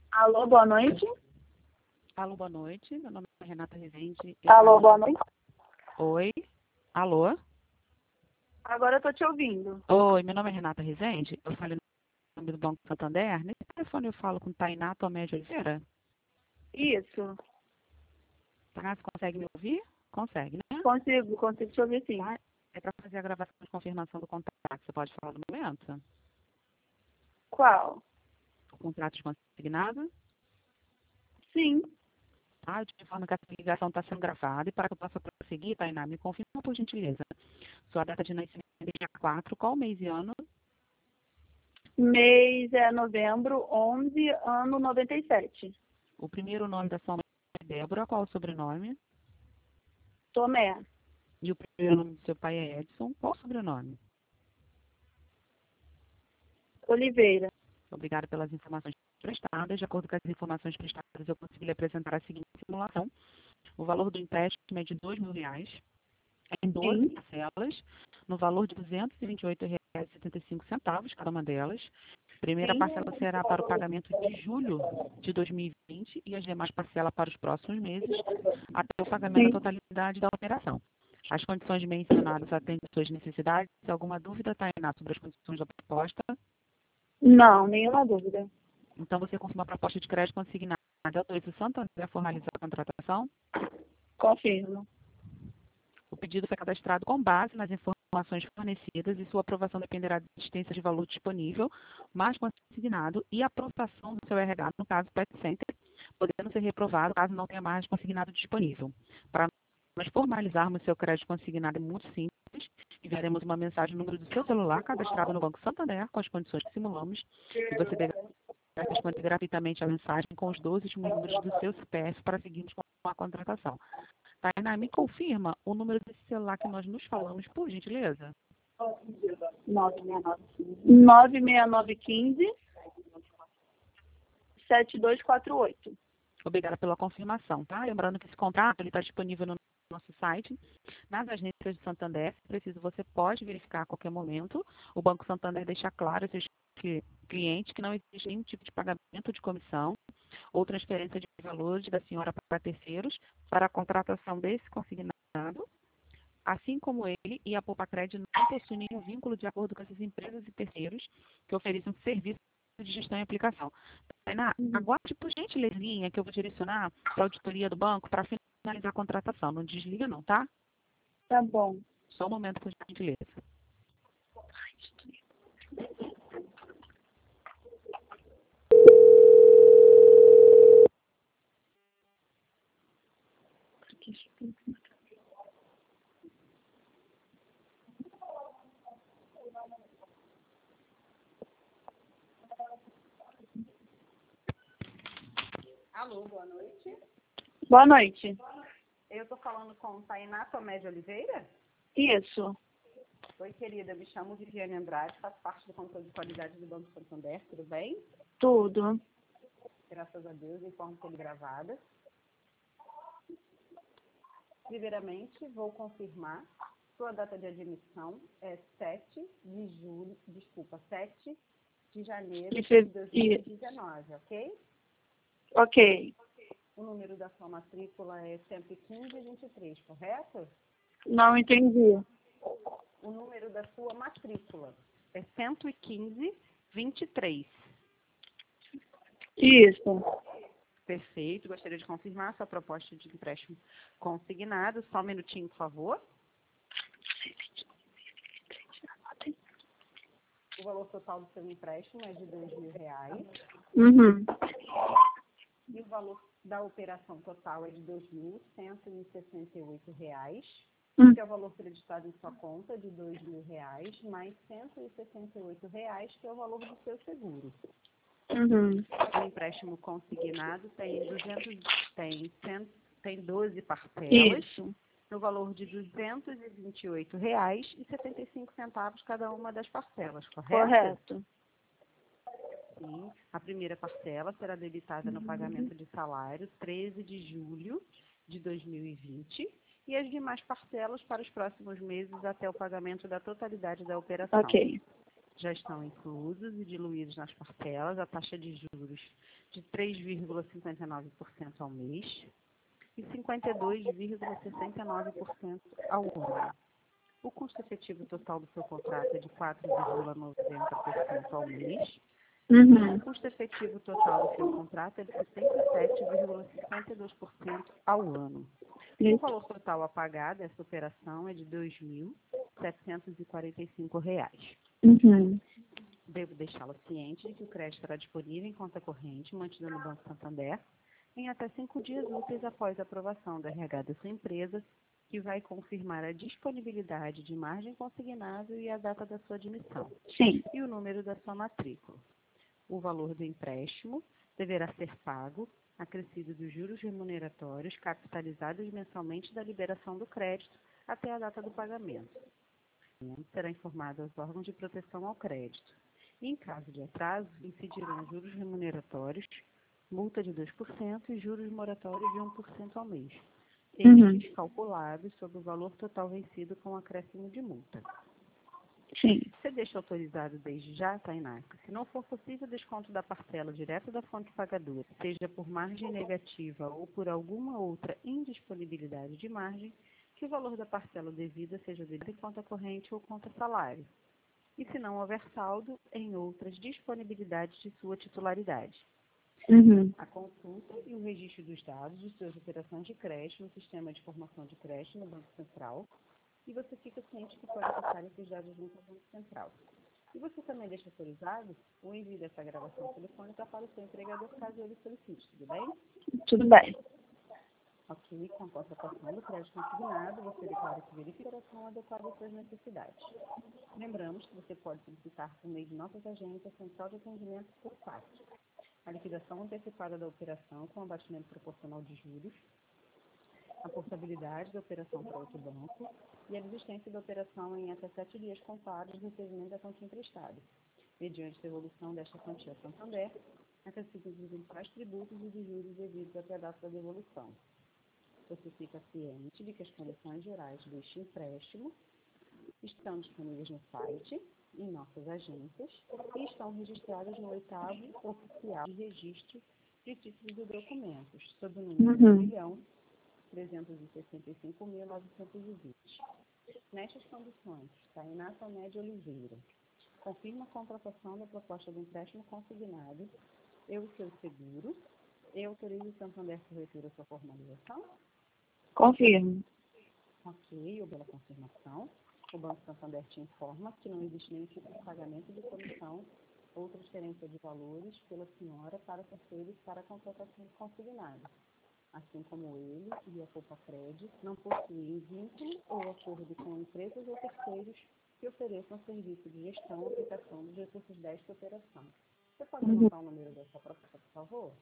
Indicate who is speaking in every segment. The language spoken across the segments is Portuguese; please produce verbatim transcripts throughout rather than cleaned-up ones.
Speaker 1: Alô, boa noite.
Speaker 2: Alô, boa noite. Meu nome é Renata Rezende. Eu
Speaker 1: Alô,
Speaker 2: falo-
Speaker 1: boa noite.
Speaker 2: Oi. Alô.
Speaker 1: Agora eu tô te ouvindo.
Speaker 2: Oi, meu nome é Renata Rezende. Eu falo em nome do Banco Santander. Nesse telefone eu falo com Tainá Tomé de Oliveira.
Speaker 1: Isso.
Speaker 2: Tá? Você consegue me ouvir? Consegue, né?
Speaker 1: Consigo, consigo te ouvir sim.
Speaker 2: Tá? É para fazer a gravação de confirmação do contrato. Você pode falar no momento?
Speaker 1: Qual?
Speaker 2: O contrato de consignado.
Speaker 1: Sim.
Speaker 2: Tá? Eu te informo que essa ligação está sendo gravada e para que eu possa prosseguir, Tainá, me confirma por gentileza. Sua data de nascimento é dia quatro, qual mês e ano?
Speaker 1: Mês é novembro, onze, ano noventa e sete.
Speaker 2: O primeiro nome da sua mãe é Débora, qual o sobrenome?
Speaker 1: Tomé.
Speaker 2: E o primeiro nome do seu pai é Edson, qual o sobrenome?
Speaker 1: Oliveira.
Speaker 2: Obrigada pelas informações prestadas. De acordo com as informações prestadas, eu consegui lhe apresentar a seguinte simulação. O valor do empréstimo é de dois mil reais, em doze
Speaker 1: Sim.
Speaker 2: parcelas, no valor de duzentos e vinte e oito reais e setenta e cinco centavos, cada uma delas. A primeira
Speaker 1: Sim.
Speaker 2: parcela será para o pagamento de julho de dois mil e vinte e as demais parcelas para os próximos meses, até o pagamento da
Speaker 1: Sim.
Speaker 2: totalidade da operação. As condições mencionadas atendem às suas necessidades. Se alguma dúvida, Tainá, sobre as condições da proposta,
Speaker 1: Não, nenhuma dúvida.
Speaker 2: então você confirma a proposta de crédito consignada. Autoriza o Santander a formalizar a contratação.
Speaker 1: Confirmo.
Speaker 2: O pedido foi cadastrado com base nas informações fornecidas e sua aprovação dependerá da existência de valor disponível, mais consignado e aprovação do seu R H, no caso Pet Center, podendo ser reprovado caso não tenha mais consignado disponível. Para nós formalizarmos seu crédito consignado é muito simples. Enviaremos uma mensagem no número do seu celular cadastrado no Banco Santander com as condições que simulamos e você deverá responder gratuitamente a mensagem com os doze últimos números do seu C P F para seguirmos com a contratação. Tainá, me confirma o número desse celular que nós nos falamos, por gentileza?
Speaker 1: nove seis nove um cinco. nove seis nove um cinco. sete dois quatro oito.
Speaker 2: Obrigada pela confirmação, tá? Lembrando que esse contrato está disponível no nosso site, nas agências de Santander. Se preciso, você pode verificar a qualquer momento. O Banco Santander deixa claro aos seus clientes que não existe nenhum tipo de pagamento de comissão ou transferência de valores da senhora para terceiros para a contratação desse consignado, assim como ele e a Poupa-Cred não possuem nenhum vínculo de acordo com essas empresas e terceiros que ofereçam serviço de gestão e aplicação. Tainá, aguarde por gentilezinha que eu vou direcionar para a auditoria do banco para finalizar a contratação. Não desliga não, tá?
Speaker 1: Tá bom.
Speaker 2: Só um momento, por gentileza. Alô, boa noite.
Speaker 1: Boa noite.
Speaker 2: Eu estou falando com Tainá Tomé de Oliveira?
Speaker 1: Isso.
Speaker 2: Oi, querida. Me chamo Viviane Andrade, faço parte do controle de qualidade do Banco Santander. Tudo bem?
Speaker 1: Tudo.
Speaker 2: Graças a Deus, informo que ele gravada. Primeiramente, vou confirmar. Sua data de admissão é sete de julho, desculpa, sete de janeiro
Speaker 1: E
Speaker 2: de
Speaker 1: fe-
Speaker 2: dois mil e dezenove, ok?
Speaker 1: Ok.
Speaker 2: O número da sua matrícula é cento e quinze vinte e três, correto?
Speaker 1: Não entendi.
Speaker 2: O número da sua matrícula é cento e quinze vinte e três.
Speaker 1: Isso.
Speaker 2: Perfeito. Gostaria de confirmar sua proposta de empréstimo consignado. Só um minutinho, por favor. O valor total do seu empréstimo é de dois mil reais.
Speaker 1: Uhum.
Speaker 2: E o valor da operação total é de dois mil cento e sessenta e oito reais.
Speaker 1: Hum.
Speaker 2: Que é o valor creditado em sua conta de dois mil reais, mais cento e sessenta e oito reais, que é o valor do seu seguro.
Speaker 1: Uhum.
Speaker 2: O empréstimo consignado tem, duzentos, tem, cem, tem doze parcelas,
Speaker 1: Isso.
Speaker 2: no valor de duzentos e vinte e oito reais e setenta e cinco centavos cada uma das parcelas, correto?
Speaker 1: Correto.
Speaker 2: Sim. A primeira parcela será debitada no pagamento de salário, treze de julho de dois mil e vinte, e as demais parcelas para os próximos meses até o pagamento da totalidade da operação.
Speaker 1: Ok.
Speaker 2: já estão inclusos e diluídos nas parcelas a taxa de juros de três vírgula cinquenta e nove por cento ao mês e cinquenta e dois vírgula sessenta e nove por cento ao ano. O custo efetivo total do seu contrato é de quatro vírgula noventa por cento ao mês.
Speaker 1: Uhum.
Speaker 2: O custo efetivo total do seu contrato é de setenta e sete vírgula cinquenta e dois por cento ao ano. O valor total a pagar dessa operação é de dois mil setecentos e quarenta e cinco reais.
Speaker 1: Uhum.
Speaker 2: Devo deixá-la ciente de que o crédito estará disponível em conta corrente mantida no Banco Santander em até cinco dias úteis após a aprovação do R H da sua empresa, que vai confirmar a disponibilidade de margem consignável e a data da sua admissão,
Speaker 1: Sim.
Speaker 2: e o número da sua matrícula. O valor do empréstimo deverá ser pago, acrescido dos juros remuneratórios capitalizados mensalmente da liberação do crédito até a data do pagamento. Será informado aos órgãos de proteção ao crédito. E, em caso de atraso, incidirão juros remuneratórios, multa de dois por cento e juros moratórios de um por cento ao mês, estes
Speaker 1: Uhum.
Speaker 2: calculados sobre o valor total vencido com acréscimo de multa.
Speaker 1: Sim.
Speaker 2: Você deixa autorizado desde já, Tainá, que se não for possível desconto da parcela direto da fonte pagadora, seja por margem negativa ou por alguma outra indisponibilidade de margem, que o valor da parcela devida seja devido em conta corrente ou conta salário. E se não houver saldo, em outras disponibilidades de sua titularidade.
Speaker 1: Uhum.
Speaker 2: A consulta e o registro dos dados de suas operações de crédito no sistema de formação de crédito no Banco Central, e você fica ciente que pode acessar esses dados junto ao Banco Central. E você também deixa autorizado o envio dessa gravação telefônica para o seu empregador, caso ele solicite, tudo bem?
Speaker 1: Tudo bem.
Speaker 2: Ok, com a contratação do crédito consignado, você declara que verifica a operação adequada às suas necessidades. Lembramos que você pode solicitar por meio de nossas agências central de atendimento por parte. A liquidação antecipada da operação com abatimento proporcional de juros, a portabilidade da operação para outro banco e a desistência da operação em até sete dias contados do recebimento da quantia emprestada, mediante devolução desta quantia a Santander, acrescidos os eventuais tributos e de juros devidos até a data da devolução. Você fica ciente de que as condições gerais deste empréstimo estão disponíveis no site, em nossas agências, e estão registradas no oitavo oficial de registro de títulos e documentos, sob o número de um milhão trezentos e sessenta e cinco mil novecentos e vinte. Nestas condições, Tainá Tomé de Oliveira confirma a contratação da proposta do empréstimo consignado, eu o seu seguro, e autorizo o Santander Corretora a sua formalização?
Speaker 1: Confirmo.
Speaker 2: Ok, ou pela confirmação, o Banco Santander te informa que não existe nenhum tipo de pagamento de comissão ou transferência de valores pela senhora para terceiros para a contratação consignada, assim como ele e a Copacred não possuem vínculo ou acordo com empresas ou terceiros que ofereçam serviço de gestão ou aplicação dos recursos desta operação. Você pode
Speaker 1: Uhum.
Speaker 2: anotar o número dessa proposta, por favor?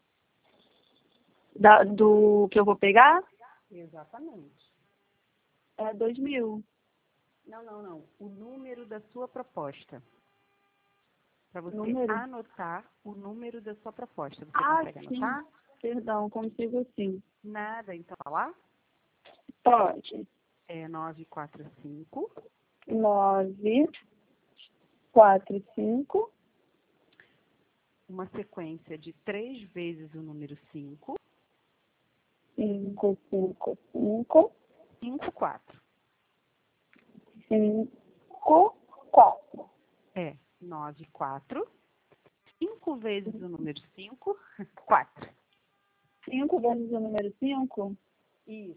Speaker 1: Da, do que eu vou pegar?
Speaker 2: Exatamente.
Speaker 1: É dois mil.
Speaker 2: Não, não, não. O número da sua proposta. Para você
Speaker 1: Número?
Speaker 2: anotar o número da sua proposta. Você
Speaker 1: Ah,
Speaker 2: consegue
Speaker 1: sim.
Speaker 2: anotar?
Speaker 1: Perdão, consigo sim.
Speaker 2: Nada, então, falar?
Speaker 1: Pode.
Speaker 2: É nove quatro cinco,
Speaker 1: Nove, quatro, cinco,
Speaker 2: uma sequência de três vezes o número cinco,
Speaker 1: cinco, cinco, cinco,
Speaker 2: cinco, quatro.
Speaker 1: cinco, quatro.
Speaker 2: É nove quatro, cinco vezes o número cinco, quatro.
Speaker 1: Cinco vezes o número cinco?
Speaker 2: Isso,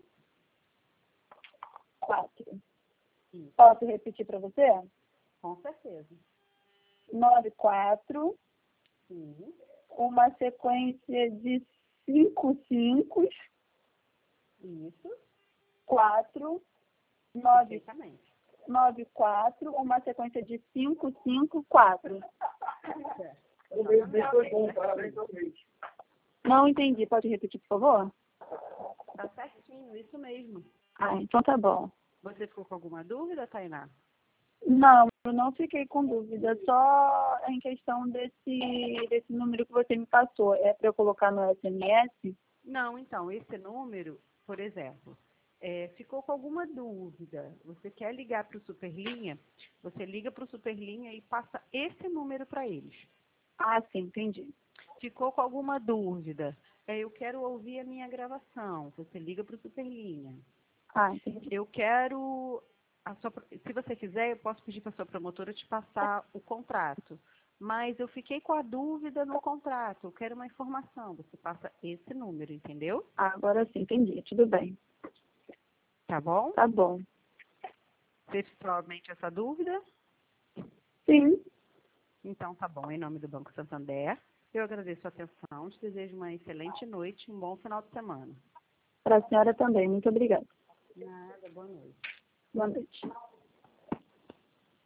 Speaker 1: Quatro.
Speaker 2: isso.
Speaker 1: Posso repetir para você?
Speaker 2: Com certeza.
Speaker 1: Nove, quatro,
Speaker 2: Sim,
Speaker 1: uma sequência de cinco, cinco,
Speaker 2: isso.
Speaker 1: quatro, nove,
Speaker 2: Perfeitamente.
Speaker 1: nove, quatro, uma sequência de cinco, cinco, quatro.
Speaker 2: Certo.
Speaker 1: Foi bom, parabéns. Não entendi, pode repetir, por favor?
Speaker 2: Tá certinho, isso mesmo.
Speaker 1: Ah, então tá bom.
Speaker 2: Você ficou com alguma dúvida, Tainá?
Speaker 1: Não, eu não fiquei com dúvida, só em questão desse, desse número que você me passou. É para eu colocar no S M S?
Speaker 2: Não, então, esse número, por exemplo, é, ficou com alguma dúvida, você quer ligar para o Superlinha, você liga para o Superlinha e passa esse número para eles.
Speaker 1: Ah, sim, entendi.
Speaker 2: Ficou com alguma dúvida, é, eu quero ouvir a minha gravação, você liga para o Superlinha.
Speaker 1: Ah, entendi.
Speaker 2: Eu quero, a sua, se você quiser, eu posso pedir para a sua promotora te passar o contrato. Mas eu fiquei com a dúvida no contrato, eu quero uma informação. Você passa esse número, entendeu?
Speaker 1: Ah, agora sim, entendi. Tudo bem.
Speaker 2: Tá bom?
Speaker 1: Tá bom.
Speaker 2: Você somente essa dúvida?
Speaker 1: Sim.
Speaker 2: Então tá bom, em nome do Banco Santander, eu agradeço a atenção, te desejo uma excelente noite e um bom final de semana.
Speaker 1: Para a senhora também. Muito obrigada.
Speaker 2: Nada, boa noite.
Speaker 1: Boa noite.